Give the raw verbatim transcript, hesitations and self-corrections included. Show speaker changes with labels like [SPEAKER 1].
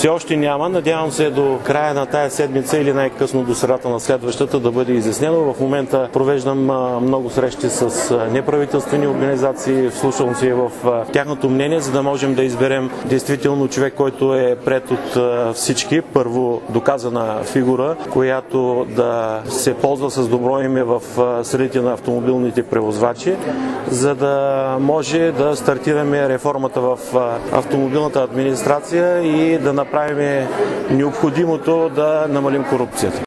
[SPEAKER 1] Все още няма. Надявам се до края на тая седмица или най-късно до средата на следващата да бъде изяснено. В момента провеждам много срещи с неправителствени организации, вслушвам се в тяхното мнение, за да можем да изберем действително човек, който е пред от всички. Първо, доказана фигура, която да се ползва с добро име в средите на автомобилните превозвачи, за да може да стартираме реформата в автомобилната администрация и да направим необходимото да намалим корупцията.